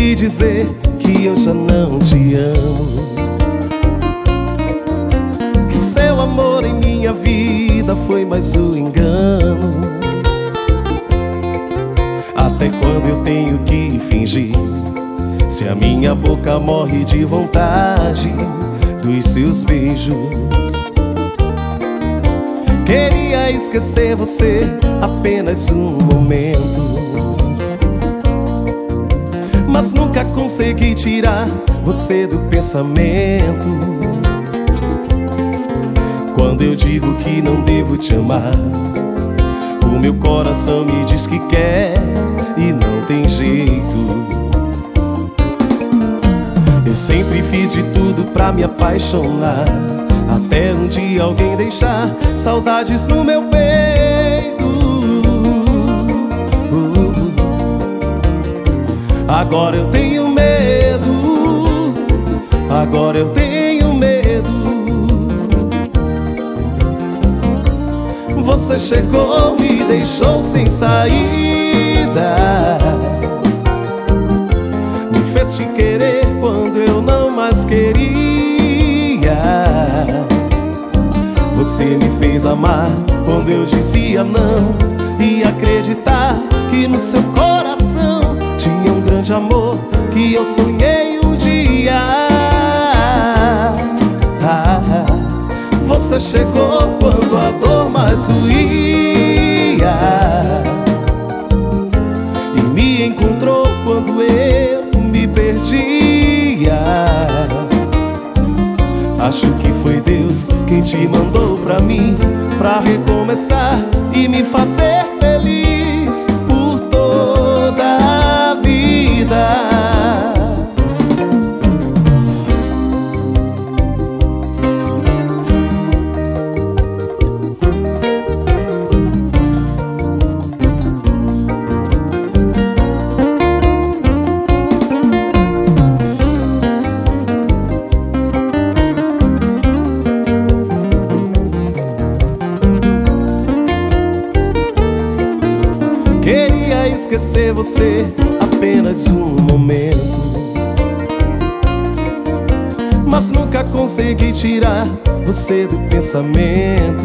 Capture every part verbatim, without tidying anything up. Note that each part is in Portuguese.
me dizer que eu já não te amo, que seu amor em minha vida foi mais um engano. Até quando eu tenho que fingir, se a minha boca morre de vontade dos seus beijos? Queria esquecer você apenas um momento, mas nunca consegui tirar você do pensamento. Quando eu digo que não devo te amar, o meu coração me diz que quer e não tem jeito. Eu sempre fiz de tudo pra me apaixonar, até um dia alguém deixar saudades no meu peito. Agora eu tenho medo, agora eu tenho medo. Você chegou, me deixou sem saída, me fez te querer quando eu não mais queria. Você me fez amar quando eu dizia não, e acreditar que no seu coração tinha um grande amor que eu sonhei um dia. Ah, você chegou quando a dor mais doía, e me encontrou quando eu me perdia. Acho que foi Deus quem te mandou pra mim, pra recomeçar e me fazer feliz por toda a vida. Queria esquecer você apenas um momento, mas nunca consegui tirar você do pensamento.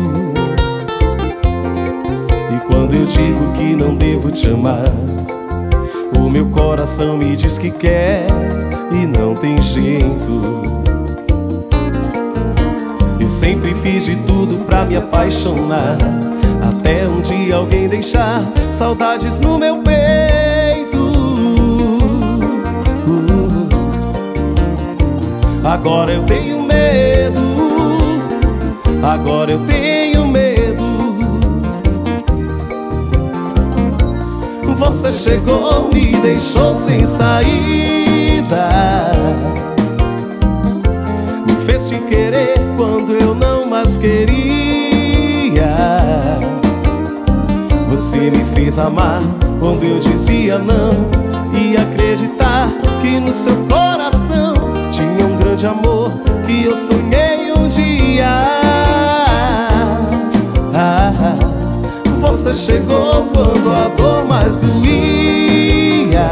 E quando eu digo que não devo te amar, o meu coração me diz que quer e não tem jeito. Eu sempre fiz de tudo pra me apaixonar, até um dia alguém deixar saudades no meu peito. Agora eu tenho medo, agora eu tenho medo. Você chegou, me deixou sem saída, me fez te querer quando eu não mais queria. Você me fez amar quando eu dizia não, e acreditar que no seu coração tinha um grande amor que eu sonhei um dia. Ah, você chegou quando a dor mais doía,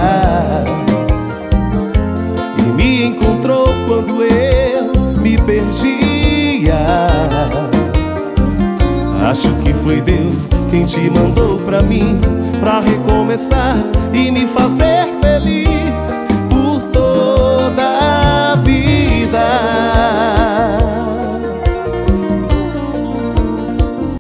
e me encontrou quando eu me perdia. Acho que foi Deus quem te mandou pra mim, pra recomeçar e me fazer